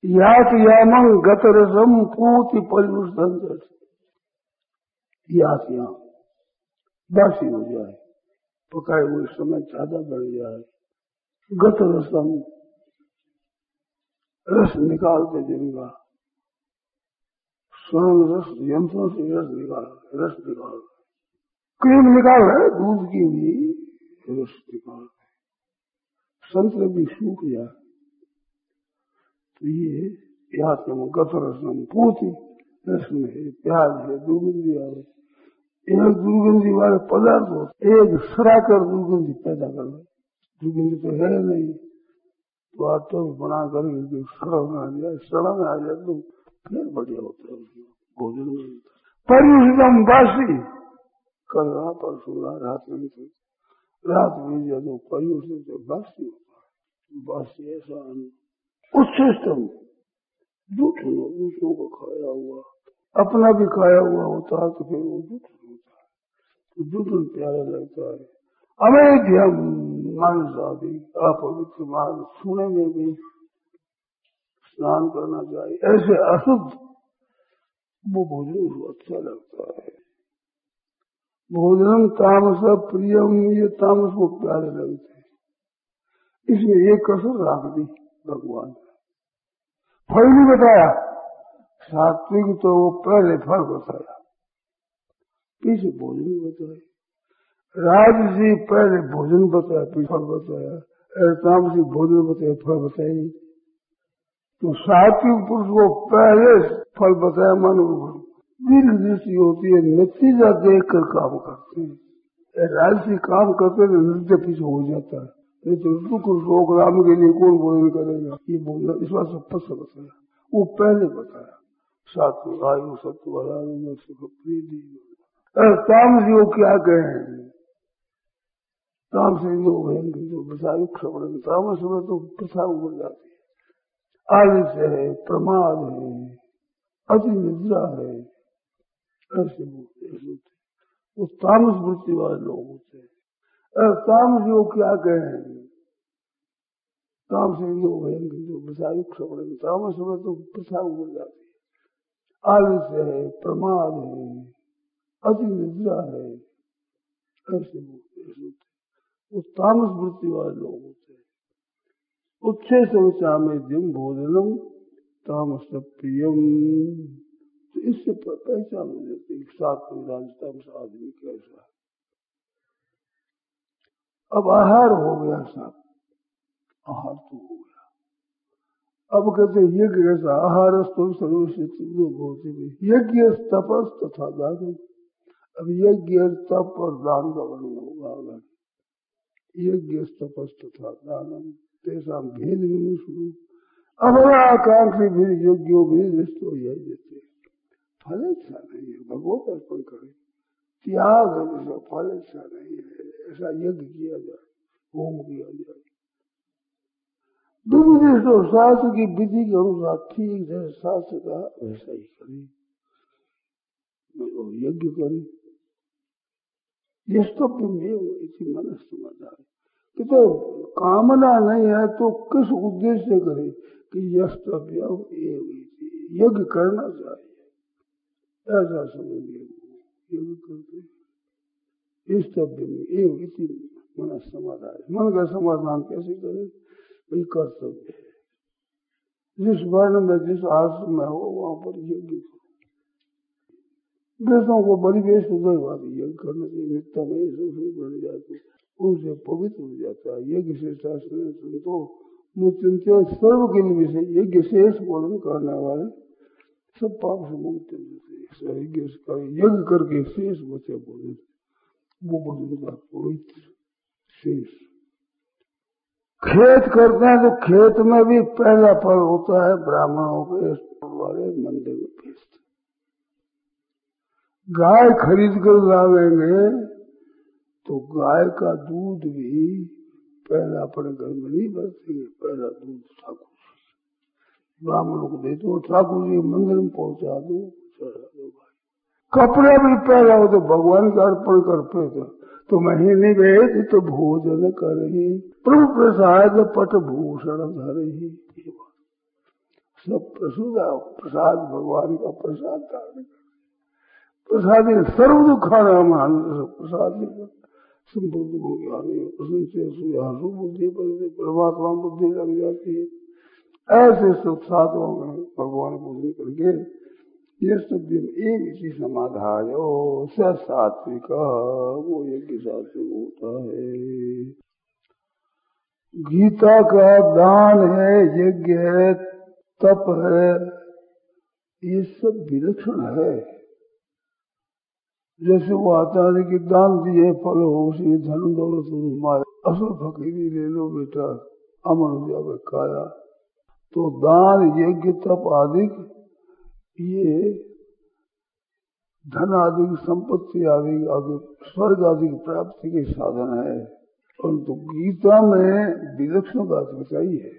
यातयामं गतरसम पूति परिवृष्टं यातयाम बासी हो जाए, पकाए हुए समय ज्यादा बढ़ जाए। गतरसम रस निकालते जिनका स्वयं रस यंत्रों से रस निकाल क्रीम निकाल रहे, दूध की भी रस निकाल रहे, संतरे भी सूख जाए। तो ये यातयाम गतरसम पूति, रसम है, प्याज है, दुर्गंधी आवे, एक दुर्गंधी वाले पदार्थ हो, एक सराकर दुर्गंधी पैदा कर ले। दुर्गंधी तो है नहीं, तो आटा बना कर सड़न आ जाए तो फिर बढ़िया होता है भोजन में। परिवृष्टम बासी, कल रहा परसों रात में जाए तो परिवृष्ट बासी होता है। बासी ऐसा उच्छिष्टम, दूसरों को खाया हुआ, अपना भी खाया हुआ होता है तो फिर वो दूसरा होता है, तो दूसरा प्यारा लगता है। अवैधम मांसादि अपवित्र मार्ग, छूने में भी स्नान करना चाहिए, ऐसे अशुद्ध वो भोजन को अच्छा लगता है। भोजनम तामस प्रियम, ये तामस को प्यारे लगते हैं। इसमें एक कसर रख दी भगवान ने, फल नहीं बताया। सात्विक तो वो पहले फल बताया, पीछे भोजन बताया। राजसी पहले भोजन बताया, पीछे फल बताया। तामसी भोजन बताया, फल बताया। तो सात्विक पुरुष को पहले फल बताया, मन दिल दृष्टि होती है, नतीजा देख कर काम करते हैं। राजसी काम करते हैं, नतीजा पीछे हो जाता है। नहीं तो ऋतु को रोक राम के लिए कौन भोजन करेगा, ये बोलना इस बात से पस बताया, वो पहले बताया। सात्विक आयु सत्व आरोग्य सुख प्रीति। तामसी को क्या कहें, तामसी लोग हैं जो बसायु क्षण, तामस में तो प्रथा उड़ जाती है। आलस्य है, प्रमाद है, अति निद्रा है, ऐसे होते वो तामस वृत्ति वाले लोग होते हैं। तामसी को क्या कहें, तामसी लोग हैं जो बसायु क्षण, तामस में तो प्रथा उड़ जाती है। आलस्य है, प्रमाद है, अति निद्रा है, ऐसे होते वो तामस वृत्ति वाले लोग होते हैं। उच्छे शौचा में जिम भोजनम तामस प्रियम, तो इससे पहचान हो जाती है सात्विक राजतामस आदमी कैसा। अब आहार हो गया साहब, आहार तो हो गया। अब कहते यज्ञ कैसा, आहार तो सर्वोचित यज्ञ तपस तथा दान। अब यज्ञ तप और दान का वर्णन होगा। यज्ञ तपस तथा दानम तेसा भेद भी शुरू। अब आकांक्षी भी योग्यो भी रिश्तो यही देते, फल अच्छा नहीं है, भगवत अर्पण करे, त्याग है जैसा, फल अच्छा नहीं है, ऐसा यज्ञ किया जाए, होम किया जाए। विविधिष्टो, शास्त्र की विधि के अनुसार ठीक है, शास्त्र का वैसा ही करे, यज्ञ करे। यस्तव्य में इसी मन समझ आए कि तो कामना नहीं है तो किस उद्देश्य से करे कि यस्तव्य यज्ञ करना चाहिए, ऐसा समझिए। यज्ञ करते यस्तव्य में एवं इसी मन समाधान। मन का समाधान कैसे करे, वही कर्तव्य है। जिस वर्ण में जिस आश्रम में हो वहां पर यज्ञ करो। वेदों को बड़ी वेश बात यज्ञ करने से नित्य में सबसे बन जाते, उनसे पवित्र हो जाता है। यज्ञ से शास्त्र तो मुचिंत्य सर्व के विषय यज्ञ शेष भोजन करने वाले सब पाप से मुक्त होते। यज्ञ करके शेष बचे भोजन, वो भोजन का पवित्र शेष। खेत करते हैं तो खेत में भी पहला फल होता है ब्राह्मणों के वाले मंदिर में भेजते। गाय खरीद कर लावेंगे तो गाय का दूध भी पहला अपने घर में नहीं बरतेंगे, पहला दूध ठाकुर ब्राह्मणों को दे दो, ठाकुर जी मंदिर में पहुंचा दो, चढ़ा दो। कपड़े भी पहला हो तो भगवान का अर्पण करते थे। तो महीने वेद तो भोजन करे, प्रभु प्रसाद पट भूषण धरे। सब प्रसाद भगवान का प्रसाद धारण कर। प्रसाद सर्व दुखाना आनंद प्रसाद संपूर्ण हो गया नहीं बुद्धि पर परमात्मा बुद्धि लग जाती है। ऐसे सब साधुओं में भगवान पूजन करके ये सब एक इसी समाधान सात्विक वो यज्ञ सात्विक होता है। गीता का दान है, यज्ञ है, तप है, ये सब विलक्षण है। जैसे वो आता है कि दान दिए फल हो उसी धन दौलत माया, असल फकीरी ले लो बेटा अमर हो जावे काया। तो दान यज्ञ तप आदि ये धन आदि संपत्ति आदि आदि स्वर्ग आदि की प्राप्ति के साधन है। परंतु गीता में विलक्षण बात बताई है।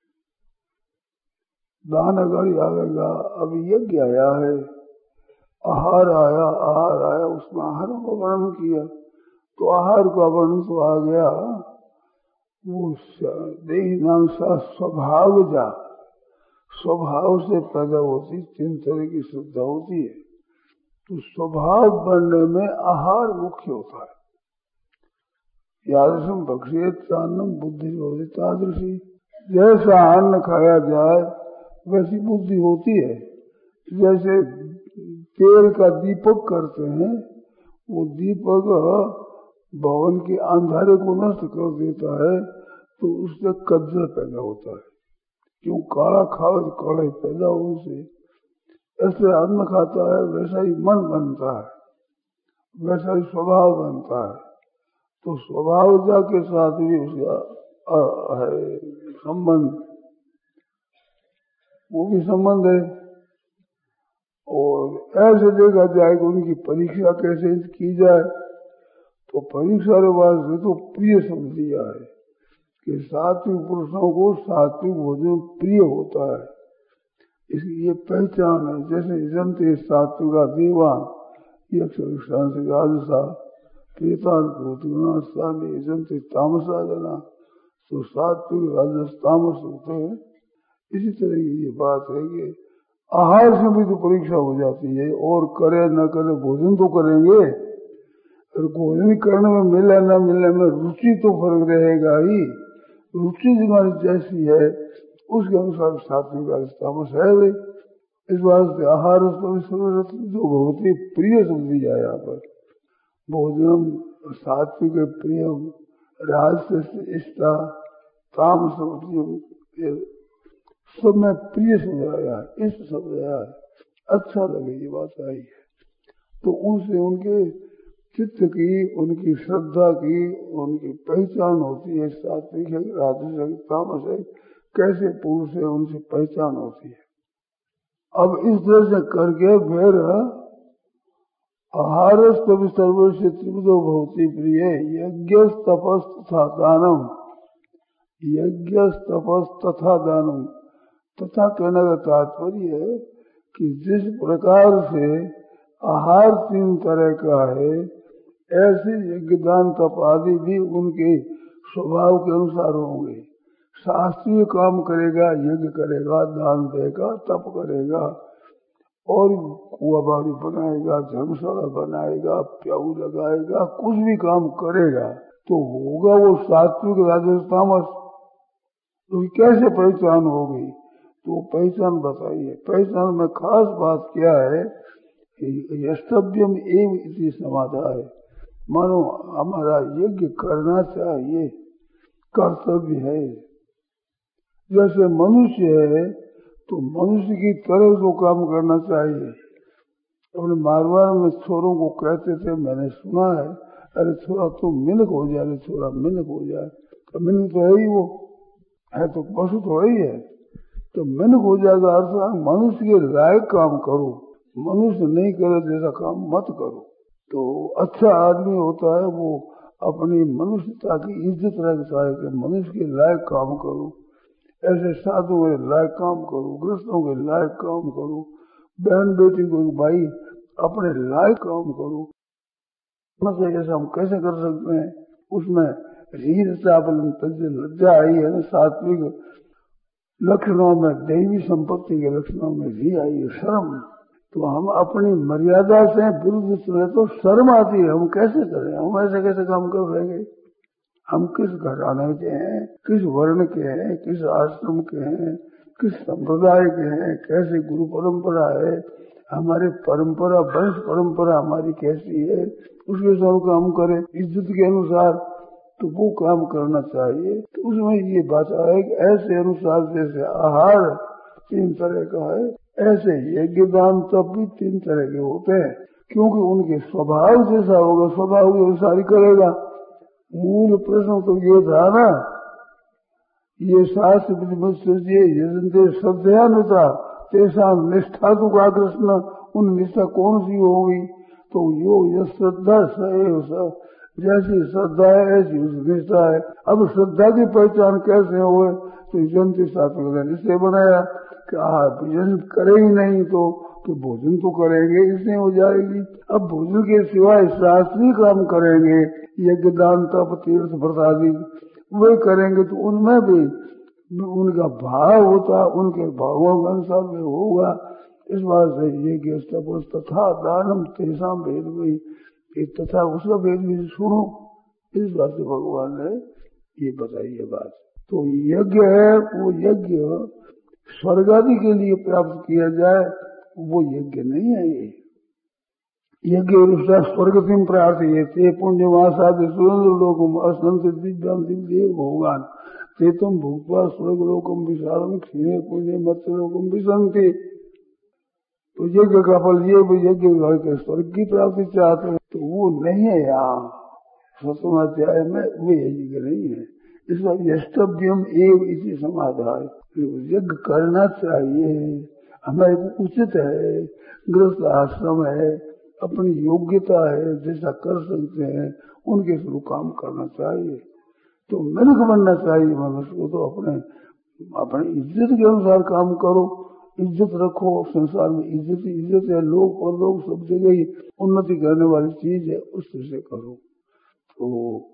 दान अगाड़ी आवेगा, अभी यज्ञ आया है, आहार आया, उसमें आहार का वर्णन किया तो आहार का वर्णन तो आ गया वो देह स्वभाव से पैदा होती 3 तरह की श्रद्धा होती है। तो स्वभाव बनने में आहार मुख्य होता है। यादृशम भक्षेत अन्नम बुद्धि होती तादृशी, जैसा अन्न खाया जाए वैसी बुद्धि होती है। जैसे तेल का दीपक करते हैं, वो दीपक भवन के अंधारे को नष्ट कर देता है तो उससे कज्जल पैदा होता है। क्यों काला खाओ तो काला ही पैदा हो उसे। ऐसे अन्न खाता है वैसा ही मन बनता है, वैसा ही स्वभाव बनता है। तो स्वभावता के साथ भी उसका है संबंध, वो भी संबंध है। और ऐसे देखा जाए कि उनकी परीक्षा कैसे की जाए तो परीक्षा के वास्ते तो प्रिय समझ लिया है कि सात्विक पुरुषों को सात्विक भोजन प्रिय होता है। इसकी ये पहचान है। जैसे जनते सात्विका देवान यक्षान से राजसा प्रेतान भूतगुणास्थानी जनते तामसा जना, तो सात्विक राजस तामस होते हैं। इसी तरह की ये बात है कि आहार से भी तो परीक्षा हो जाती है। और करे न करे भोजन तो करेंगे, और भोजन करने में मिले न मिलने में रुचि तो फर्क रहेगा ही। रुचि जिमारी जैसी है उसके अनुसार सात्विक तामस है वे। इस वास्ते आहार जो बहुत ही प्रिय समझी जाए। यहाँ पर भोजनम सात्विक प्रियम राजस इष्टा तामस सब में प्रिय समझाया है, इष्ट समझाया है, अच्छा लगे ये बात आई है। तो उनसे उनके चित्त की, उनकी श्रद्धा की, उनकी पहचान होती है। सात्विक है, राजस है, तामस है, कैसे पुरुष है उनसे पहचान होती है। अब इस तरह से करके फिर आहारस तभी सर्वस्व त्रिविधो भवति प्रिय यज्ञ तपस तथा दानम, यज्ञ तपस तथा दानम। तथा कहने का तात्पर्य है कि जिस प्रकार से आहार 3 तरह का है, ऐसे यज्ञ दान तप आदि भी उनके स्वभाव के अनुसार होंगे। शास्त्रीय काम करेगा, यज्ञ करेगा, दान देगा, तप करेगा, और कुआ बाड़ी बनाएगा, धर्मशाला बनाएगा, प्याऊ लगाएगा, कुछ भी काम करेगा तो होगा वो सात्विक राजस तामस। तो कैसे पहचान होगी? तो पहचान बताइए। पहचान में खास बात क्या है कि यस्तव्यम एव इति समाधान है। मानो हमारा यज्ञ करना चाहिए, कर्तव्य है। जैसे मनुष्य है तो मनुष्य की तरह तो काम करना चाहिए। अपने मारवाड़ में छोरों को कहते थे, मैंने सुना है, अरे छोरा तू मिनक हो जाए, अरे छोरा मिनक हो जाए। तो मिनक तो है ही, वो है तो पशु तो ही है। तो मिनक हो जाएगा अर्थ मनुष्य के लायक काम करो, मनुष्य नहीं करे जैसा काम मत करो। तो अच्छा आदमी होता है वो अपनी मनुष्यता की इज्जत रखता है कि मनुष्य के लायक काम करो। ऐसे साधुओं के लायक काम करो, गृहस्थों के लायक काम करो, बहन बेटी को भाई अपने लायक काम करो। जैसे हम कैसे कर सकते हैं? उसमें रीढ़ चावल लज्जा आई है ना, सात्विक लक्षणों में, दैवी संपत्ति के लक्षणों में भी आई है शर्म। तो हम अपनी मर्यादा से विरुद्ध चले तो शर्म आती है। हम कैसे करें, हम ऐसे कैसे काम कर रहेंगे? हम किस घराने के हैं, किस वर्ण के हैं, किस आश्रम के हैं, किस संप्रदाय के हैं, कैसी गुरु परंपरा है, हमारी परंपरा, वंश परंपरा हमारी कैसी है, उसके अनुसार काम करें, इज्जत के अनुसार तो वो काम करना चाहिए। तो उसमें ये बात है कि ऐसे अनुसार जैसे आहार 3 तरह का है, ऐसे यज्ञ दान तप भी 3 तरह के होते हैं, क्योंकि उनके स्वभाव जैसा होगा स्वभाव के अनुसार ही करेगा। मूल प्रश्न तो ये था ना, ये शास्त्र यजंते श्रद्धयानुता तेषा निष्ठा तो का कृष्ण, उन निष्ठा कौन सी होगी? तो योग श्रद्धा स जैसी श्रद्धा है ऐसी उसकी निष्ठा है। अब श्रद्धा की पहचान कैसे हो? तो यजंती शास्त्र ने निश्चय बनाया कि भोजन करे ही नहीं तो भोजन तो करेंगे, इससे हो जाएगी। अब भोजन के सिवाय शास्त्रीय काम करेंगे, यज्ञ दान तप तीर्थ व्रत आदि वे करेंगे तो उनमें भी उनका भाव होता, उनके भावों के अनुसार में होगा। इस बात से यज्ञ तप तथा दानम तेषा भेद में तथा उसका भेद भी सुनो। इस बात से भगवान ने ये बताई है बात। तो यज्ञ है वो यज्ञ स्वर्ग आदि के लिए प्राप्त किया जाए वो यज्ञ नहीं है। ये यज्ञ स्वर्ग सिंह प्रार्थी ते पुण्यवासादि सुरेंद्र लोकम असंत दिव्याम दिव्य भोगान ते तुम भूतवा स्वर्ग लोकम विशालम क्षीणे पुण्य मत्स्य लोकम विसंति। तो यज्ञ का फल ये यज्ञ के स्वर्ग की प्राप्ति चाहते हैं तो वो नहीं है। यहाँ 7वां अध्याय में वो यज्ञ नहीं है। इस बार यष्टव्यम एव इसी समाधान, यज्ञ करना चाहिए, हमारे उचित है, गृहस्थ आश्रम है, अपनी योग्यता है, जैसा कर सकते हैं उनके शुरू काम करना चाहिए। तो मेहनत बनना चाहिए मनुष्य को। तो अपने इज्जत के अनुसार काम करो, इज्जत रखो। संसार में इज्जत है, लोग और लोग सब जगह ही उन्नति करने वाली चीज है, उस तरह से करो। तो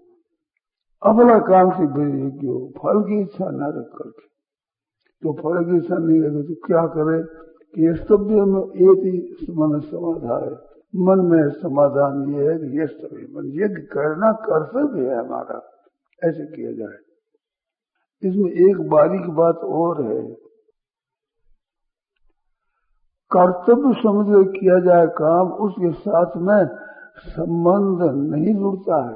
अपना काम से यज्ञ हो, फल की इच्छा न रख करके। तो फल की इच्छा नहीं रखे तो क्या करे कि यस्तव्य में एक ही मन समाधान है। मन में समाधान ये है कि यस्तव्य मन यज्ञ करना कर्तव्य है हमारा, ऐसे किया जाए। इसमें एक बारीक बात और है, कर्तव्य समझ कर किया जाए काम, उसके साथ में संबंध नहीं जुड़ता है।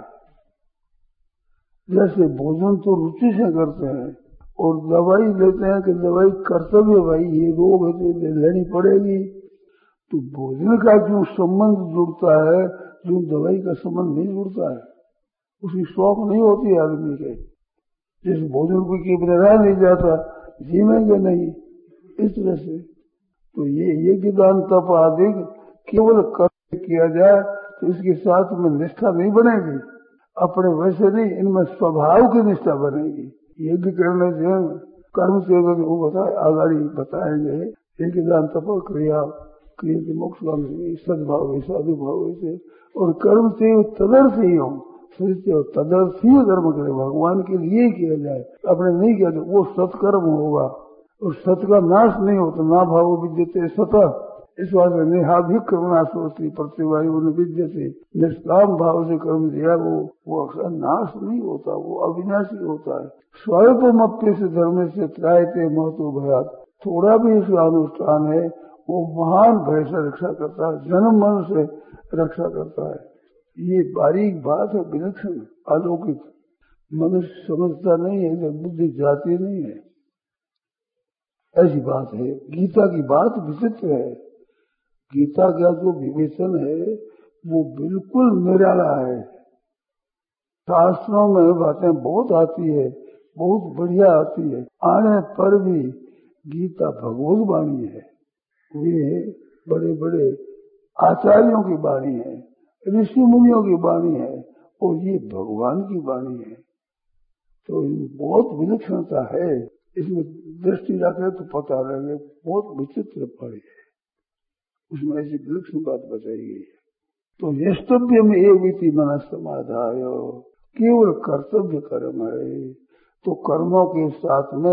जैसे भोजन तो रुचि से करते हैं और दवाई लेते हैं कि दवाई कर्तव्य, भाई ये रोग है तो लेनी पड़ेगी। तो भोजन का जो संबंध जुड़ता है, जो दवाई का संबंध नहीं जुड़ता है, उसकी शौक नहीं होती है आदमी के। जिस भोजन को कि रहा नहीं जाता, जीवेंगे नहीं, इस तरह से। तो ये यज्ञ दान तप आदि केवल कर्म किया जाए तो इसके साथ में निष्ठा नहीं बनेगी अपने, वैसे नहीं, इनमें स्वभाव की निष्ठा बनेगी। यज्ञ करने से कर्म से वो आगाड़ी बताएंगे, यज्ञ दान तप क्रिया क्रिया मोक्ष सद्भाव साधुभाव से, और कर्म से तदर्थ ही हो, तदर्थ ही कर्म करे, भगवान के लिए किया जाए, अपने नहीं किया तो वो सत्कर्म होगा। और सत का नाश नहीं होता, ना भाव विद्यते सतः, इस बात में नेहाभिक्रमणाशोस्ती प्रतिवायु विद्यते, निष्काम भाव से कर्म दिया वो अक्सर नाश नहीं होता, वो अविनाशी होता है। स्वल्पमप्य से धर्म से त्रायते महतो भयात, थोड़ा भी इसका अनुष्ठान है वो महान भय से रक्षा करता है, जन्म मन से रक्षा करता है। ये बारीक बात है, विलक्षण अलौकिक, मनुष्य समझता नहीं है, बुद्धि जाती नहीं है, ऐसी बात है। गीता की बात विचित्र है। गीता का जो विवेचन है वो बिल्कुल निराला है। शास्त्रों में बातें बहुत आती है, बहुत बढ़िया आती है, आने पर भी गीता भगवत वाणी है, वे बड़े बड़े आचार्यों की वाणी है, ऋषि मुनियों की वाणी है, और ये भगवान की वाणी है। तो बहुत विलक्षणता है, इसमें दृष्टि रखे तो पता लगे, बहुत विचित्र पड़ी है, उसमें ऐसी विलक्षण बात बताई गई है। तो यष्टव्य में एक विधि मन समाधाय, केवल कर्तव्य कर्म है, तो कर्मों के साथ में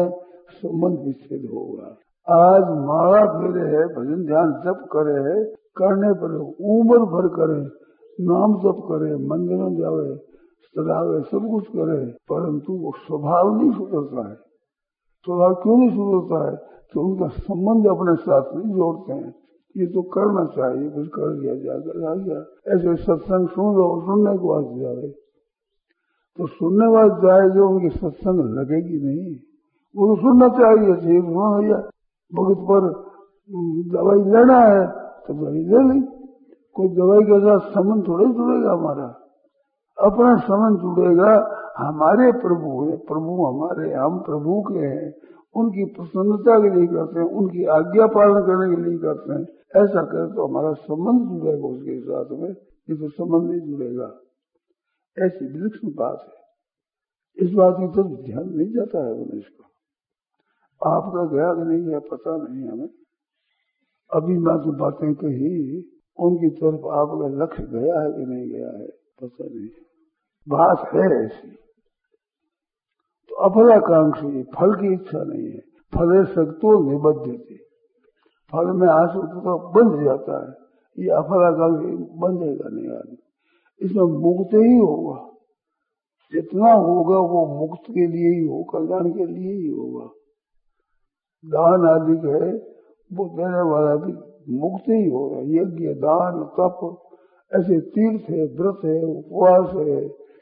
संबंध विच्छेद होगा। आज माला फेरे है, भजन ध्यान जप करे है, करने पर उम्र भर करे, नाम जप करे, मंदिर में जावे, सदावे, सब कुछ करे, परंतु वो स्वभाव नहीं सुधरता है। स्वभाव क्यों नहीं सुधरता है? कि उनका संबंध अपने साथ नहीं जोड़ते हैं। ये तो करना चाहिए, कुछ कर दिया जाकर आ गया। ऐसे सत्संग सुन लो, सुनने के बाद जाए तो सुनने बाद जाएगी, उनकी सत्संग लगेगी नहीं। वो तो सुनना चाहिए, सुना भैया भगत पर दवाई लेना है तो दवाई ले ली। कोई दवाई के साथ संबंध थोड़ा जुड़ेगा हमारा, अपना संबंध जुड़ेगा। हमारे प्रभु है, प्रभु हमारे, हम प्रभु के हैं, उनकी प्रसन्नता के लिए करते हैं, उनकी आज्ञा पालन करने के लिए करते हैं। ऐसा करें तो हमारा संबंध जुड़ेगा उसके साथ में, ये तो संबंध नहीं जुड़ेगा। ऐसी विलक्षण बात है। इस बात की तो ध्यान नहीं जाता है मनुष्य को। आपका गया कि नहीं गया पता नहीं हमें। अभी मैं जो बातें कही उनकी तरफ आपका लक्ष्य गया है कि नहीं गया है पता नहीं। बात है ऐसी। तो अफलाकांक्षी, फल की इच्छा नहीं है। फले सक्तो निबद्धते, फल में आस तो बंध जाता है। ये अफलाकांक्षी बंधेगा नहीं आदमी, इसमें मुक्त ही होगा। जितना होगा वो मुक्त के लिए ही हो, कल्याण के लिए ही होगा। दान आदि है वो देने वाला भी मुक्त ही होगा। यज्ञ, दान, तप, ऐसे तीर्थ है, व्रत है, उपवास है,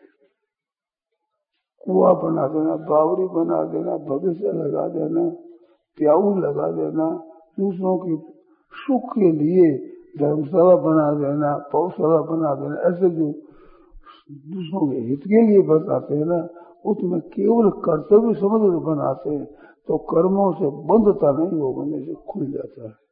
कुआ बना देना, बावड़ी बना देना, बगीचा लगा देना, प्याऊ लगा देना, दूसरों की सुख के लिए धर्मशाला बना देना, पौशाला बना देना, ऐसे जो दूसरों के हित के लिए बताते हैं ना, उसमें केवल कर्तव्य समझ बनाते हैं तो कर्मों से बंधता नहीं, वो बंधे से खुल जाता है।